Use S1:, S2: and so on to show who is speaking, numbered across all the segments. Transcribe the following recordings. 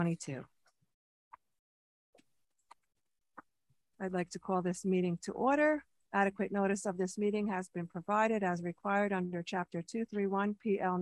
S1: 22. I'd like to call this meeting to order. Adequate notice of this meeting has been provided as required under Chapter 231 PL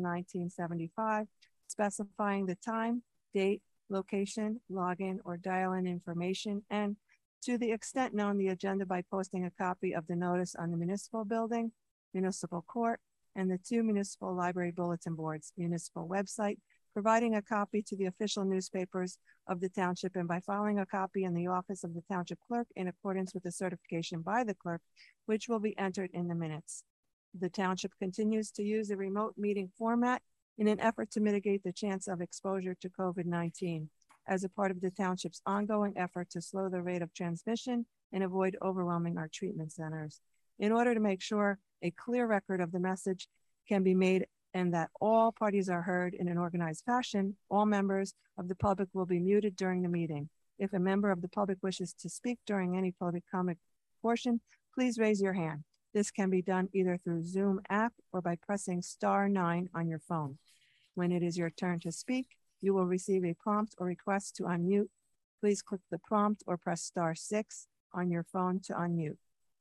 S1: 1975, specifying the time, date, location, login, or dial-in information, and to the extent known, the agenda by posting a copy of the notice on the municipal building, municipal court, and the 2 municipal library bulletin boards, municipal website, providing a copy to the official newspapers of the township, and by filing a copy in the office of the township clerk in accordance with the certification by the clerk, which will be entered in the minutes. The township continues to use a remote meeting format in an effort to mitigate the chance of exposure to COVID-19 as a part of the township's ongoing effort to slow the rate of transmission and avoid overwhelming our treatment centers. In order to make sure a clear record of the message can be made and that all parties are heard in an organized fashion, all members of the public will be muted during the meeting. If a member of the public wishes to speak during any public comment portion, please raise your hand. This can be done either through Zoom app or by pressing *9 on your phone. When it is your turn to speak, you will receive a prompt or request to unmute. Please click the prompt or press *6 on your phone to unmute.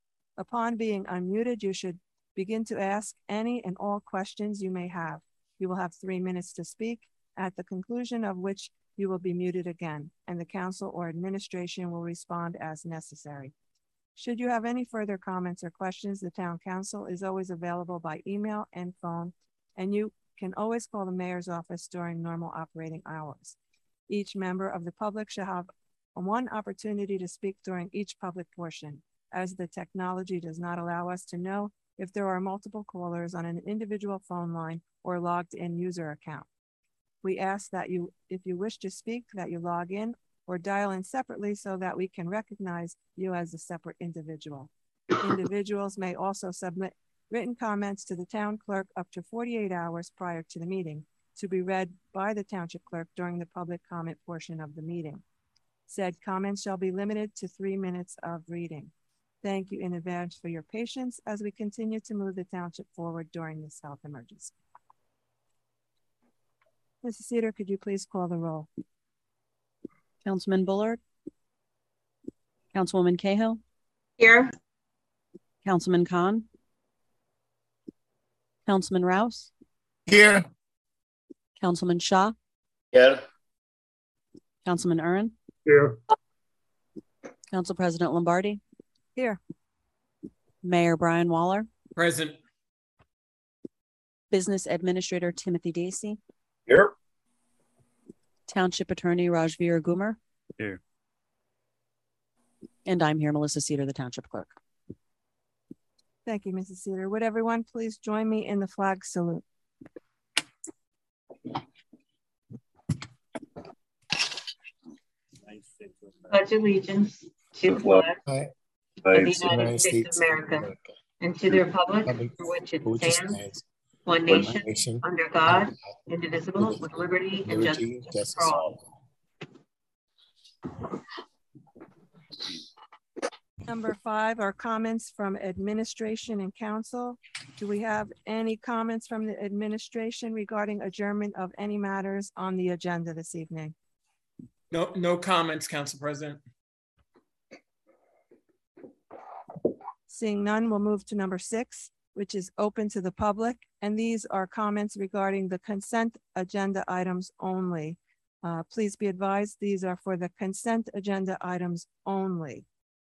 S1: Upon being unmuted, you should begin to ask any and all questions you may have. You will have 3 minutes to speak, at the conclusion of which you will be muted again, and the council or administration will respond as necessary. Should you have any further comments or questions, the town council is always available by email and phone, and you can always call the mayor's office during normal operating hours. Each member of the public shall have 1 opportunity to speak during each public portion, as the technology does not allow us to know if there are multiple callers on an individual phone line or logged in user account. We ask that if you wish to speak, that you log in or dial in separately so that we can recognize you as a separate individual. Individuals may also submit written comments to the town clerk up to 48 hours prior to the meeting to be read by the township clerk during the public comment portion of the meeting. Said comments shall be limited to 3 minutes of reading. Thank you in advance for your patience as we continue to move the township forward during this health emergency. Mrs. Cedar, could you please call the roll?
S2: Councilman Bullard? Councilwoman Cahill?
S3: Here.
S2: Councilman Khan? Councilman Rouse?
S4: Here.
S2: Councilman Shaw?
S4: Here.
S2: Councilman Uren?
S4: Here.
S2: Council President Lombardi?
S1: Here.
S2: Mayor Brian Waller?
S4: Present.
S2: Business Administrator Timothy Dacey?
S4: Here.
S2: Township Attorney Rajveer Gumer?
S4: Here.
S2: And I'm here, Melissa Cedar, the Township Clerk.
S1: Thank you, Mrs. Cedar. Would everyone please join me in the flag salute?
S3: Pledge allegiance to the flag of the United States of America and to the republic for which it stands, one nation, under God, indivisible, with liberty and justice for all.
S1: Number 5 are comments from administration and council. Do we have any comments from the administration regarding adjournment of any matters on the agenda this evening?
S5: No comments, Council President.
S1: Seeing none, we'll move to number 6, which is open to the public. And these are comments regarding the consent agenda items only. Please be advised, these are for the consent agenda items only.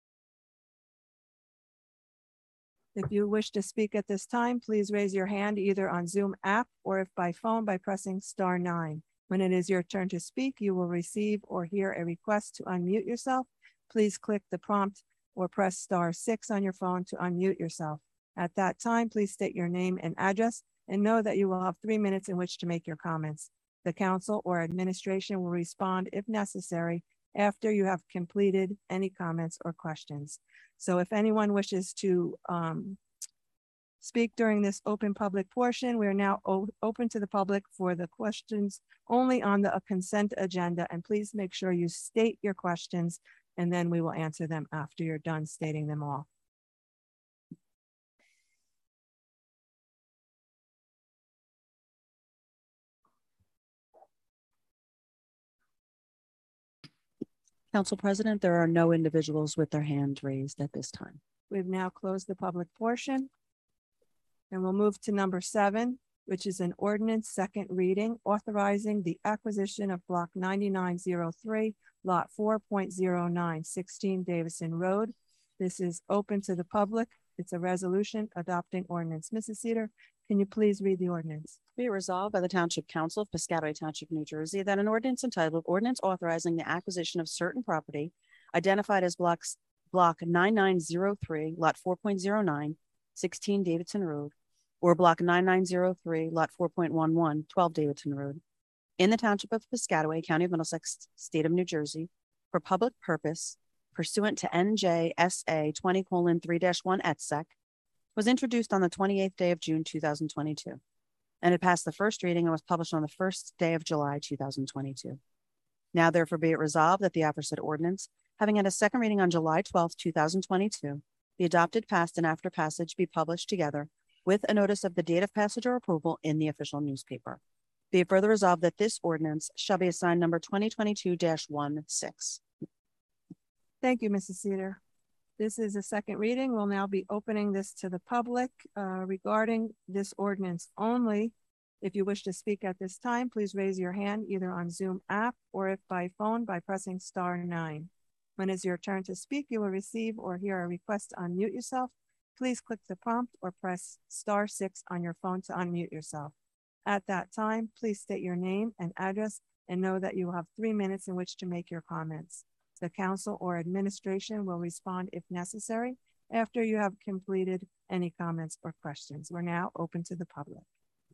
S1: If you wish to speak at this time, please raise your hand either on Zoom app or if by phone by pressing *9. When it is your turn to speak, you will receive or hear a request to unmute yourself. Please click the prompt or press *6 on your phone to unmute yourself. At that time, please state your name and address and know that you will have 3 minutes in which to make your comments. The council or administration will respond if necessary after you have completed any comments or questions. So if anyone wishes to speak during this open public portion, we are now open to the public for the questions only on the consent agenda. And please make sure you state your questions and then we will answer them after you're done stating them all.
S2: Council President, there are no individuals with their hand raised at this time.
S1: We've now closed the public portion. And we'll move to number 7, which is an ordinance second reading authorizing the acquisition of block 9903, lot 4.09, 16 Davison Road. This is open to the public. It's a resolution adopting ordinance. Mrs. Cedar, can you please read the ordinance?
S2: Be it resolved by the Township Council of Piscataway Township, New Jersey, that an ordinance entitled Ordinance Authorizing the Acquisition of Certain Property identified as block 9903, lot 4.09, 16 Davidson Road, or block 9903, lot 4.11, 12 Davidson Road, in the Township of Piscataway, County of Middlesex, State of New Jersey, for public purpose pursuant to NJSA 20:3-1 et sec, was introduced on the 28th day of June 2022, and it passed the first reading and was published on the first day of July 2022. Now therefore be it resolved that the aforesaid ordinance, having had a second reading on July 12th, 2022, be adopted, passed, and after passage be published together with a notice of the date of passage or approval in the official newspaper. Be it further resolved that this ordinance shall be assigned number 2022-16.
S1: Thank you, Mrs. Cedar. This is a second reading. We'll now be opening this to the public regarding this ordinance only. If you wish to speak at this time, please raise your hand either on Zoom app or if by phone by pressing *9. When it's your turn to speak, you will receive or hear a request to unmute yourself. Please click the prompt or press *6 on your phone to unmute yourself. At that time, please state your name and address and know that you will have 3 minutes in which to make your comments. The council or administration will respond if necessary after you have completed any comments or questions. We're now open to the public.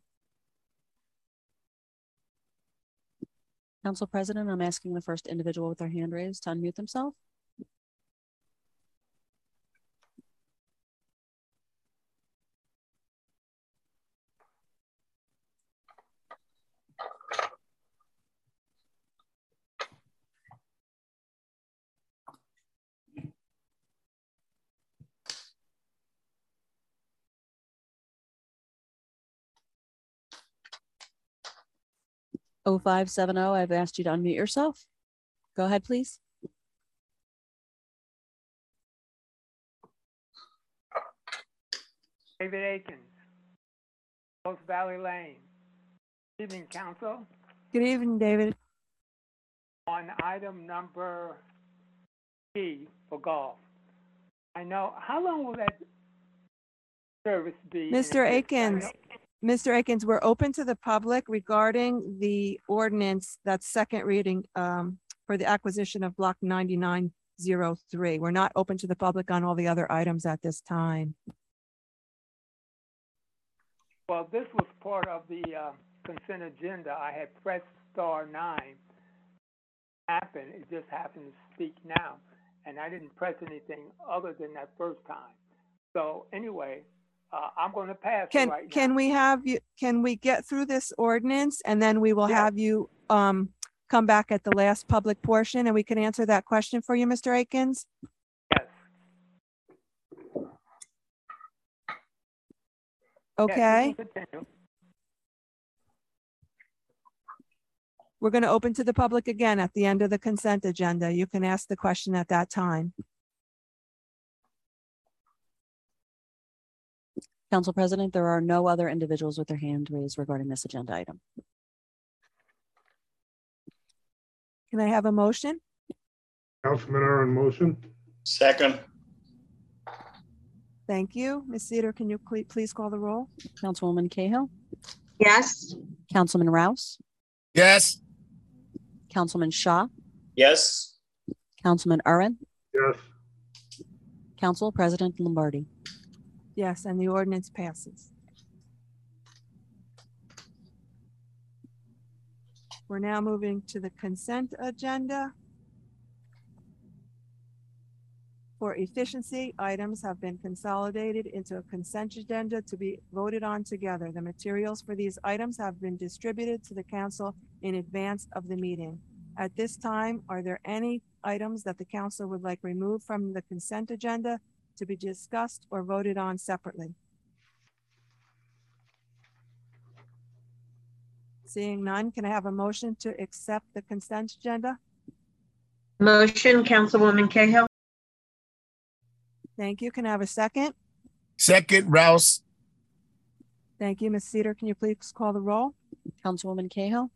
S2: Council President, I'm asking the first individual with their hand raised to unmute themselves. Oh, 0570, I've asked you to unmute yourself. Go ahead, please.
S4: David Akins, Rose Valley Lane. Good evening, Council.
S1: Good evening, David.
S4: On item number P for golf, I know, how long will that service be?
S1: Mr. Akins, we're open to the public regarding the ordinance that's second reading for the acquisition of block 9903. We're not open to the public on all the other items at this time.
S4: Well, this was part of the consent agenda. I had pressed *9. It just happened to speak now, and I didn't press anything other than that first time. So anyway, I'm going to pass it right now.
S1: Can we get through this ordinance and then we will have you come back at the last public portion and we can answer that question for you, Mr. Akins?
S4: Yes.
S1: Okay.
S4: Yes,
S1: we're going to open to the public again at the end of the consent agenda. You can ask the question at that time.
S2: Council President, there are no other individuals with their hand raised regarding this agenda item.
S1: Can I have a motion?
S6: Councilman Aaron, motion.
S7: Second.
S1: Thank you. Ms. Cedar, can you please call the roll?
S2: Councilwoman Cahill?
S3: Yes.
S2: Councilman Rouse?
S7: Yes.
S2: Councilman Shaw?
S7: Yes.
S2: Councilman Uren?
S6: Yes.
S2: Council President Lombardi?
S1: Yes, and the ordinance passes. We're now moving to the consent agenda. For efficiency, items have been consolidated into a consent agenda to be voted on together. The materials for these items have been distributed to the council in advance of the meeting. At this time, are there any items that the council would like removed from the consent agenda to be discussed or voted on separately? Seeing none, can I have a motion to accept the consent agenda?
S3: Motion, Councilwoman Cahill.
S1: Thank you. Can I have a second?
S7: Second, Rouse.
S1: Thank you. Ms. Cedar, can you please call the roll?
S2: Councilwoman Cahill,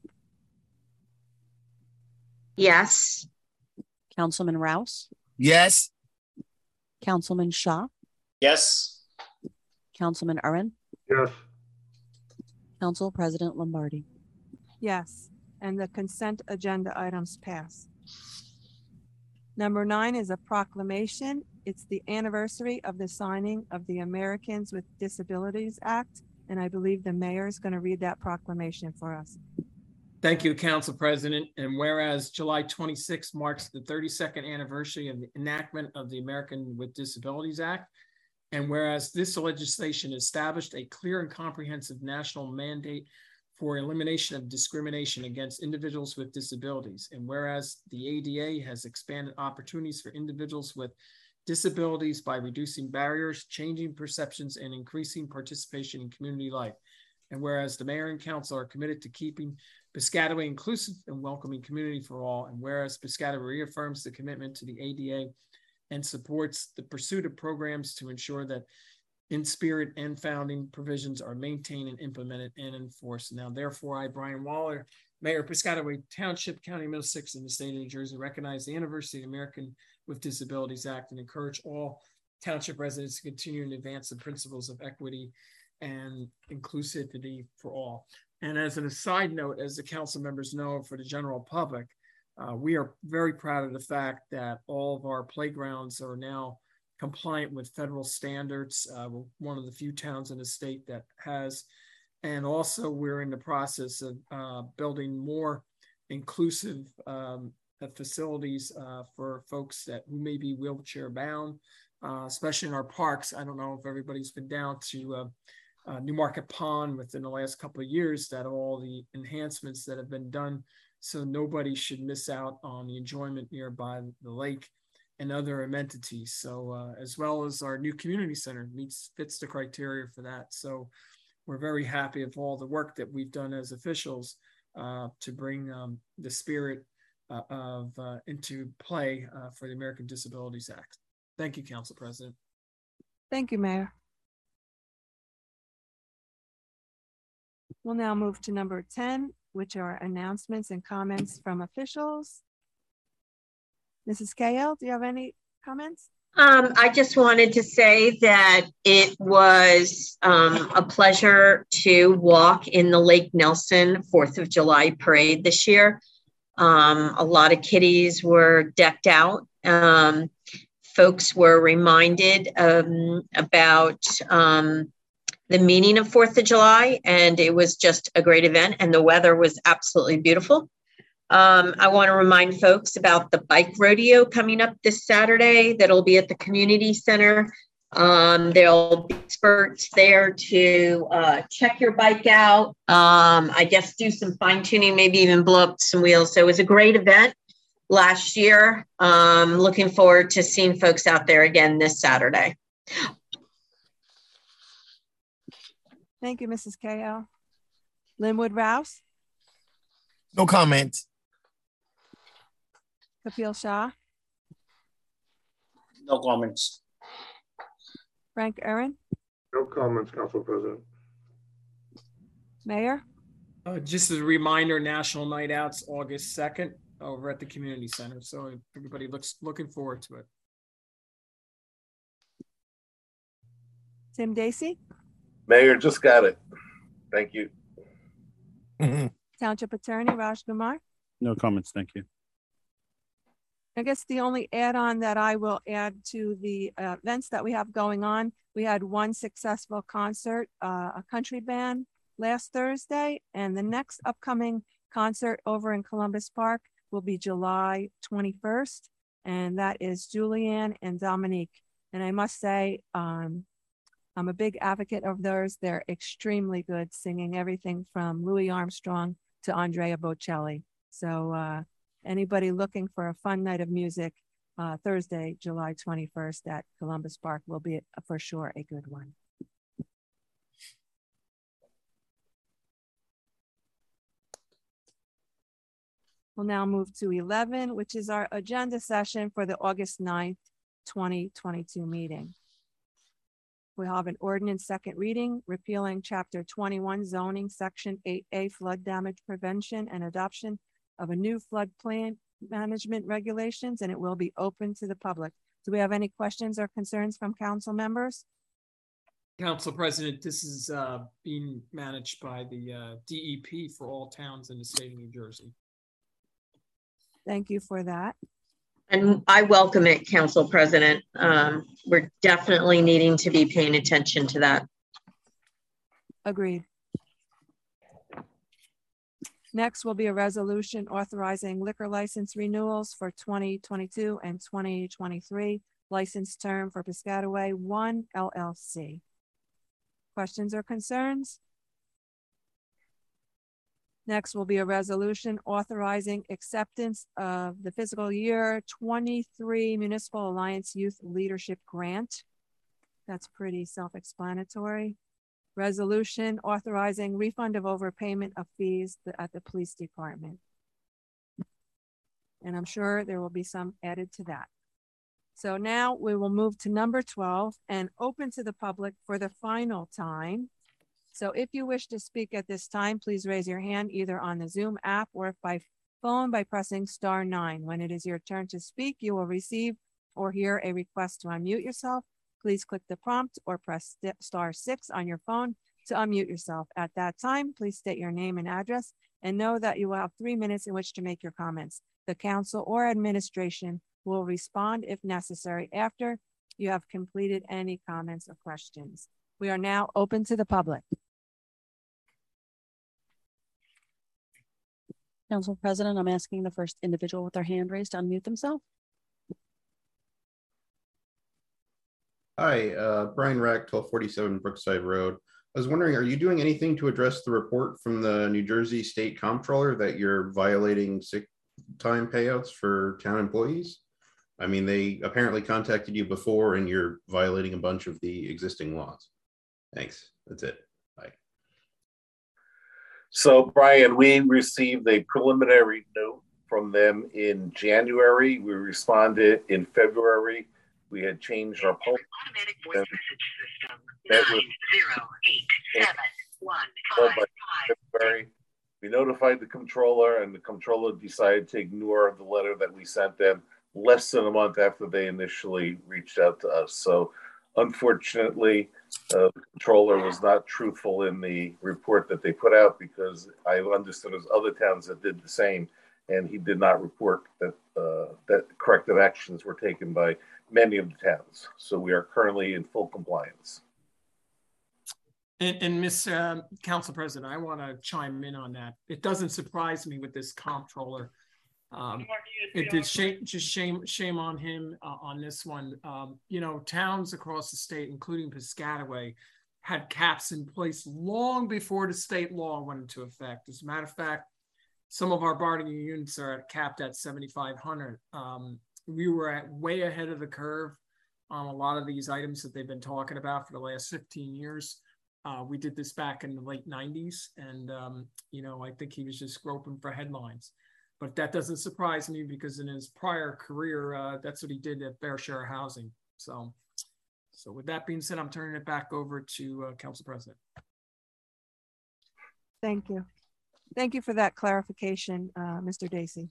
S3: Yes.
S2: Councilman Rouse,
S7: Yes.
S2: Councilman Shaw,
S7: Yes.
S2: Councilman Curran,
S6: Yes.
S2: Council President Lombardi.
S1: Yes, and the consent agenda items pass. Number 9 is a proclamation. It's the anniversary of the signing of the Americans with Disabilities Act, and I believe the mayor is going to read that proclamation for us.
S5: Thank you, Council President. And whereas July 26 marks the 32nd anniversary of the enactment of the American with Disabilities Act, and whereas this legislation established a clear and comprehensive national mandate for elimination of discrimination against individuals with disabilities, and whereas the ADA has expanded opportunities for individuals with disabilities by reducing barriers, changing perceptions, and increasing participation in community life. And whereas the mayor and council are committed to keeping Piscataway inclusive and welcoming community for all, and whereas Piscataway reaffirms the commitment to the ADA and supports the pursuit of programs to ensure that in spirit and founding provisions are maintained and implemented and enforced. Now, therefore, I, Brian Waller, Mayor of Piscataway Township, County of Middlesex, in the state of New Jersey, recognize the anniversary of the American with Disabilities Act and encourage all township residents to continue to advance the principles of equity and inclusivity for all. And as an aside note, as the council members know, for the general public, we are very proud of the fact that all of our playgrounds are now compliant with federal standards. We're one of the few towns in the state that has, and also we're in the process of building more inclusive facilities for folks who may be wheelchair bound, especially in our parks. I don't know if everybody's been down to Newmarket Pond within the last couple of years, that all the enhancements that have been done so nobody should miss out on the enjoyment nearby the lake and other amenities. So as well as our new community center fits the criteria for that. So we're very happy of all the work that we've done as officials to bring the spirit into play for the American Disabilities Act. Thank you, Council President.
S1: Thank you, Mayor. We'll now move to number 10, which are announcements and comments from officials. Mrs. Cahill, do you have any comments?
S3: I just wanted to say that it was a pleasure to walk in the Lake Nelson 4th of July parade this year. A lot of kiddies were decked out. Folks were reminded about the meaning of 4th of July, and it was just a great event, and the weather was absolutely beautiful. I want to remind folks about the bike rodeo coming up this Saturday that'll be at the community center. There'll be experts there to check your bike out. I guess do some fine tuning, maybe even blow up some wheels. So it was a great event last year. Looking forward to seeing folks out there again this Saturday.
S1: Thank you, Mrs. Cahill. Linwood Rouse?
S7: No comment.
S1: Kapil Shah?
S7: No comments.
S1: Frank Curran?
S6: No comments, Council President.
S1: Mayor?
S5: Just as a reminder, National Night Out's August 2nd over at the community center. So everybody looking forward to it.
S1: Tim Dacey?
S8: Mayor, just got it. Thank you.
S1: Township Attorney Raj Kumar?
S9: No comments, thank you.
S1: I guess the only add-on that I will add to the events that we have going on, we had one successful concert, a country band last Thursday, and the next upcoming concert over in Columbus Park will be July 21st, and that is Julianne and Dominique. And I must say, I'm a big advocate of theirs. They're extremely good, singing everything from Louis Armstrong to Andrea Bocelli. So anybody looking for a fun night of music, Thursday, July 21st at Columbus Park will be for sure a good one. We'll now move to 11, which is our agenda session for the August 9th, 2022 meeting. We have an ordinance second reading, repealing Chapter 21 zoning, Section 8A flood damage prevention and adoption of a new flood plan management regulations, and it will be open to the public. Do we have any questions or concerns from council members?
S5: Council President, this is being managed by the DEP for all towns in the state of New Jersey.
S1: Thank you for that.
S3: And I welcome it, Council President. We're definitely needing to be paying attention to that.
S1: Agreed. Next will be a resolution authorizing liquor license renewals for 2022 and 2023, license term for Piscataway 1 LLC. Questions or concerns? Next will be a resolution authorizing acceptance of the fiscal year 23 Municipal Alliance Youth Leadership Grant. That's pretty self-explanatory. Resolution authorizing refund of overpayment of fees at the police department. And I'm sure there will be some added to that. So now we will move to number 12 and open to the public for the final time. So if you wish to speak at this time, please raise your hand either on the Zoom app or by phone by pressing *9. When it is your turn to speak, you will receive or hear a request to unmute yourself. Please click the prompt or press *6 on your phone to unmute yourself. At that time, please state your name and address and know that you will have 3 minutes in which to make your comments. The council or administration will respond if necessary after you have completed any comments or questions. We are now open to the public.
S2: Council President, I'm asking the first individual with their hand raised to unmute themselves.
S9: Hi, Brian Rack, 1247 Brookside Road. I was wondering, are you doing anything to address the report from the New Jersey State Comptroller that you're violating sick time payouts for town employees? I mean, they apparently contacted you before and you're violating a bunch of the existing laws. Thanks. That's it. Bye.
S8: So, Brian, we received a preliminary note from them in January. We responded in February. We had changed our poll.
S10: Automatic voice message system 9087155.
S8: We notified the controller, and the controller decided to ignore the letter that we sent them less than a month after they initially reached out to us. So, unfortunately, the controller was not truthful in the report that they put out, because I understood there's other towns that did the same, and he did not report that that corrective actions were taken by many of the towns. So we are currently in full compliance.
S5: And Ms. Council President, I want to chime in on that. It doesn't surprise me with this comptroller. It did shame on him on this one. You know, towns across the state, including Piscataway, had caps in place long before the state law went into effect. As a matter of fact, some of our bargaining units are capped at 7,500. We were way ahead of the curve on a lot of these items that they've been talking about for the last 15 years. We did this back in the late 90s, and you know, I think he was just groping for headlines. But that doesn't surprise me, because in his prior career, that's what he did at Fair Share Housing. So with that being said, I'm turning it back over to Council President.
S1: Thank you. Thank you for that clarification, Mr. Dacey.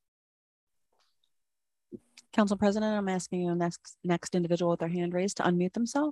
S2: Council President, I'm asking you next individual with their hand raised to unmute themselves.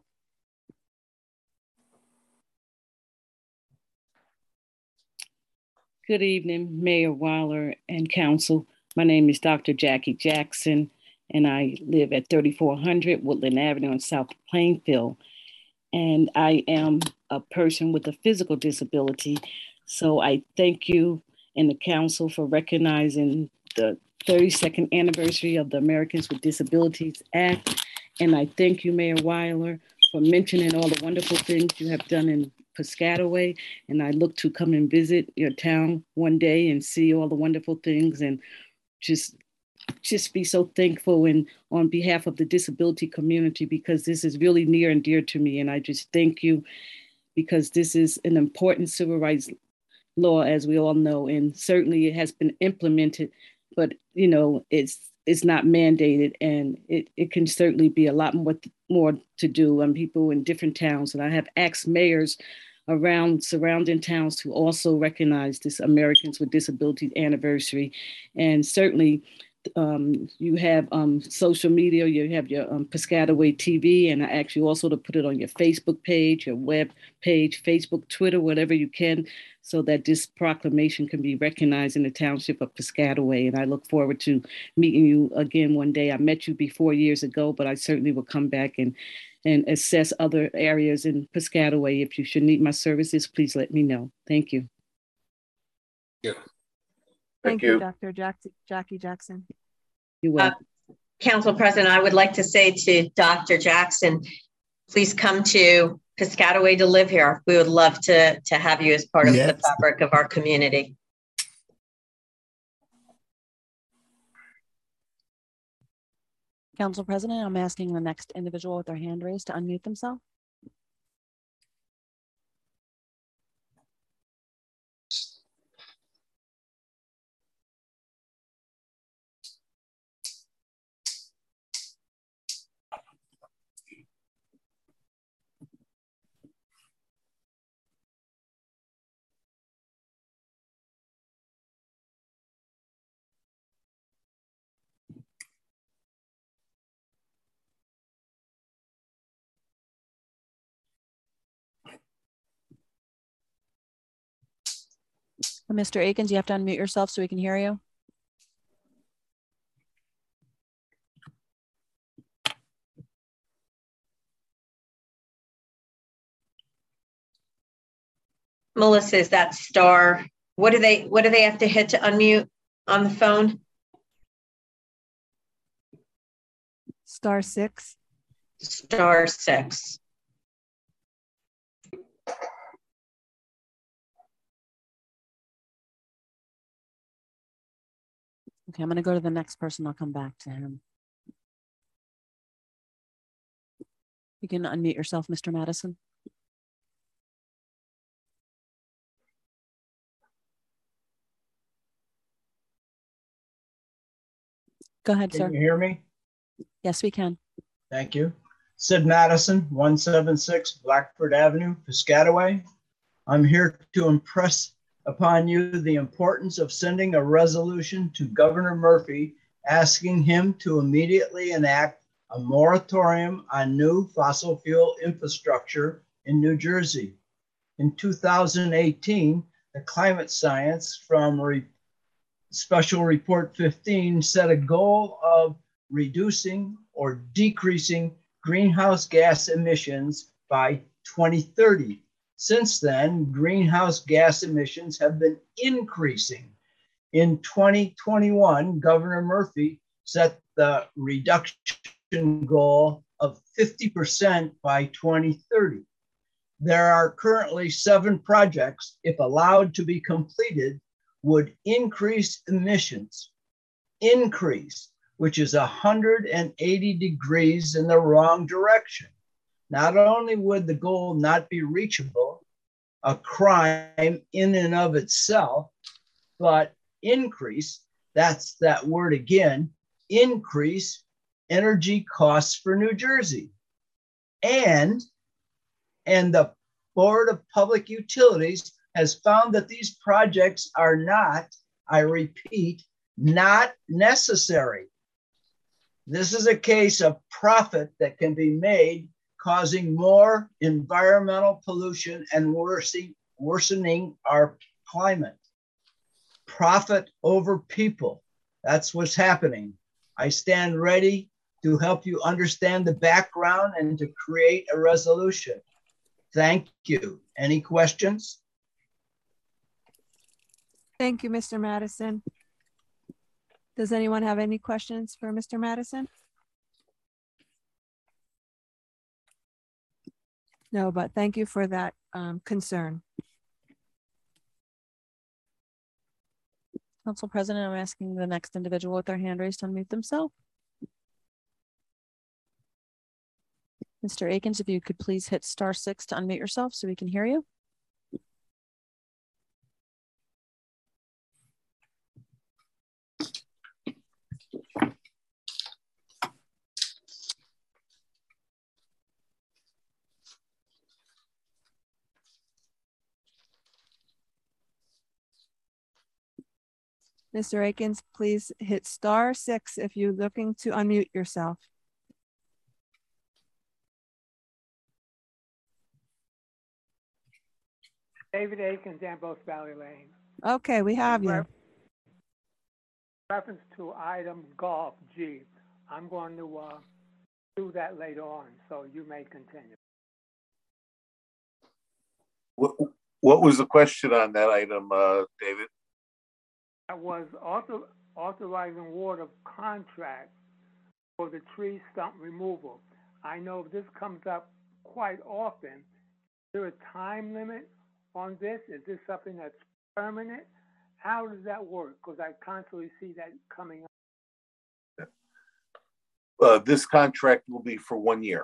S11: Good evening, Mayor Weiler and Council. My name is Dr. Jackie Jackson, and I live at 3400 Woodland Avenue in South Plainfield. And I am a person with a physical disability. So I thank you and the Council for recognizing the 32nd anniversary of the Americans with Disabilities Act. And I thank you, Mayor Weiler, for mentioning all the wonderful things you have done in Piscataway. And I look to come and visit your town one day and see all the wonderful things, and just be so thankful and on behalf of the disability community, because this is really near and dear to me. And I just thank you, because this is an important civil rights law, as we all know, and certainly it has been implemented, but it's not mandated, and it can certainly be a lot more to do on people in different towns. And I have asked mayors around surrounding towns to also recognize this Americans with Disabilities anniversary. And certainly you have social media, you have your Piscataway TV, and I ask you also to put it on your Facebook page, your web page, Facebook, Twitter, whatever you can, so that this proclamation can be recognized in the township of Piscataway. And I look forward to meeting you again one day. I met you before years ago, but I certainly will come back and assess other areas in Piscataway. If you should need my services, please let me know. Thank you.
S8: Yeah.
S1: Thank you, Dr. Jackie Jackson.
S11: You're welcome.
S3: Council President, I would like to say to Dr. Jackson, please come to Piscataway to live here. We would love to have you as part of the fabric of our community.
S2: Council President, I'm asking the next individual with their hand raised to unmute themselves. Mr. Akins, you have to unmute yourself so we can hear you.
S3: Melissa, is that star? What do they have to hit to unmute on the phone?
S1: *6.
S3: *6.
S2: Okay, I'm going to go to the next person. I'll come back to him. You can unmute yourself, Mr. Madison. Go ahead, sir.
S12: Can you hear me?
S2: Yes, we can.
S12: Thank you. Sid Madison, 176 Blackford Avenue, Piscataway. I'm here to impress upon you the importance of sending a resolution to Governor Murphy asking him to immediately enact a moratorium on new fossil fuel infrastructure in New Jersey. In 2018, the Climate Science from Special Report 15 set a goal of reducing or decreasing greenhouse gas emissions by 2030. Since then, greenhouse gas emissions have been increasing. In 2021, Governor Murphy set the reduction goal of 50% by 2030. There are currently 7 projects, if allowed to be completed, would increase emissions, which is 180 degrees in the wrong direction. Not only would the goal not be reachable, a crime in and of itself, but increase, that's that word again, increase energy costs for New Jersey. And the Board of Public Utilities has found that these projects are not, I repeat, not necessary. This is a case of profit that can be made, causing more environmental pollution and worsening our climate. Profit over people. That's what's happening. I stand ready to help you understand the background and to create a resolution. Thank you. Any questions?
S1: Thank you, Mr. Madison. Does anyone have any questions for Mr. Madison? No, but thank you for that concern.
S2: Council President, I'm asking the next individual with their hand raised to unmute themselves. Mr. Akins, if you could please hit *6 to unmute yourself so we can hear you.
S1: Mr. Akins, please hit *6 if you're looking to unmute yourself.
S4: David Akins, Ambrose Valley Lane.
S1: Okay, we have you.
S4: Reference to item golf G. I'm going to do that later on, so you may continue.
S8: What was the question on that item, David?
S4: That was authorizing award of contract for the tree stump removal. I know this comes up quite often. Is there a time limit on this? Is this something that's permanent? How does that work? Because I constantly see that coming up.
S8: This contract will be for 1 year.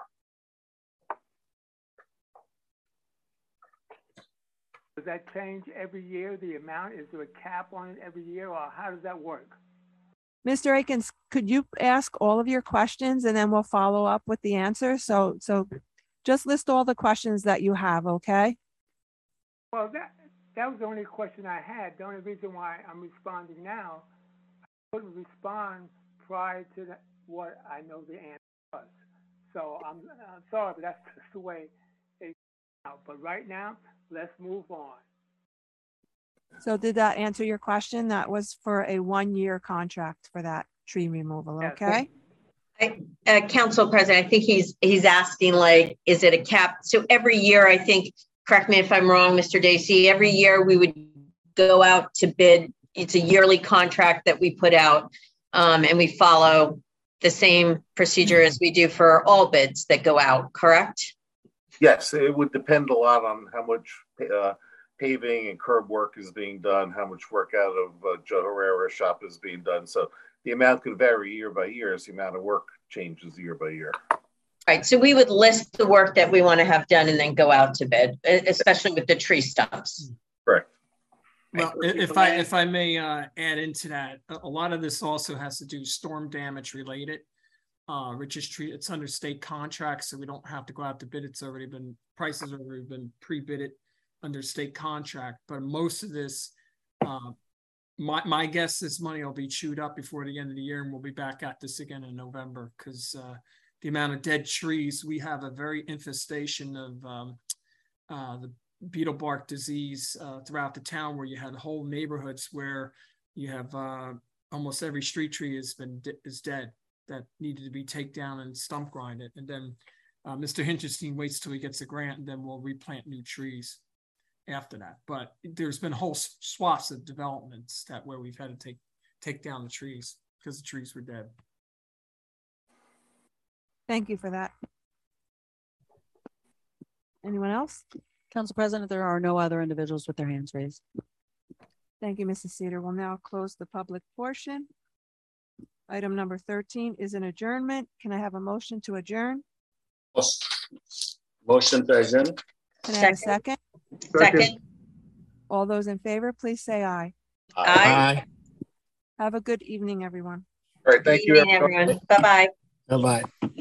S4: Does that change every year, the amount? Is there a cap on it every year, or how does that work?
S1: Mr. Akins, could you ask all of your questions and then we'll follow up with the answers? So just list all the questions that you have, okay?
S4: Well, that was the only question I had. The only reason why I'm responding now, I couldn't respond prior to what I know the answer was. So I'm sorry, but that's just the way it came out. But right now, let's move on.
S1: So did that answer your question? That was for a 1-year contract for that tree removal, okay?
S3: Council President, I think he's asking, like, is it a cap? So every year, I think, correct me if I'm wrong, Mr. Dacey, every year we would go out to bid. It's a yearly contract that we put out, and we follow the same procedure as we do for all bids that go out, correct?
S8: Yes, it would depend a lot on how much paving and curb work is being done, how much work out of Joe Herrera's shop is being done. So the amount could vary year by year as the amount of work changes year by year.
S3: Right, so we would list the work that we want to have done and then go out to bid, especially with the tree stumps.
S8: Correct.
S5: Well, if I may add into that, a lot of this also has to do storm damage related. Rich's Tree, it's under state contract, so we don't have to go out to bid. It's already been, prices have already been pre-bidded under state contract. But most of this, my guess, this money will be chewed up before the end of the year, and we'll be back at this again in November, because the amount of dead trees, we have a very infestation of the beetle bark disease throughout the town, where you had whole neighborhoods where you have almost every street tree is dead, that needed to be taken down and stump grinded. And then Mr. Hinterstein waits till he gets a grant, and then we'll replant new trees after that. But there's been whole swaths of developments that where we've had to take down the trees because the trees were dead.
S1: Thank you for that. Anyone else?
S2: Council President, there are no other individuals with their hands raised.
S1: Thank you, Mrs. Cedar. We'll now close the public portion. Item number 13 is an adjournment. Can I have a motion to adjourn?
S7: Motion to adjourn.
S1: Can I have a second?
S3: Second.
S1: All those in favor, please say aye.
S3: Aye.
S1: Have a good evening, everyone.
S8: All right, thank you,
S3: everyone. Bye-bye.
S7: Bye-bye.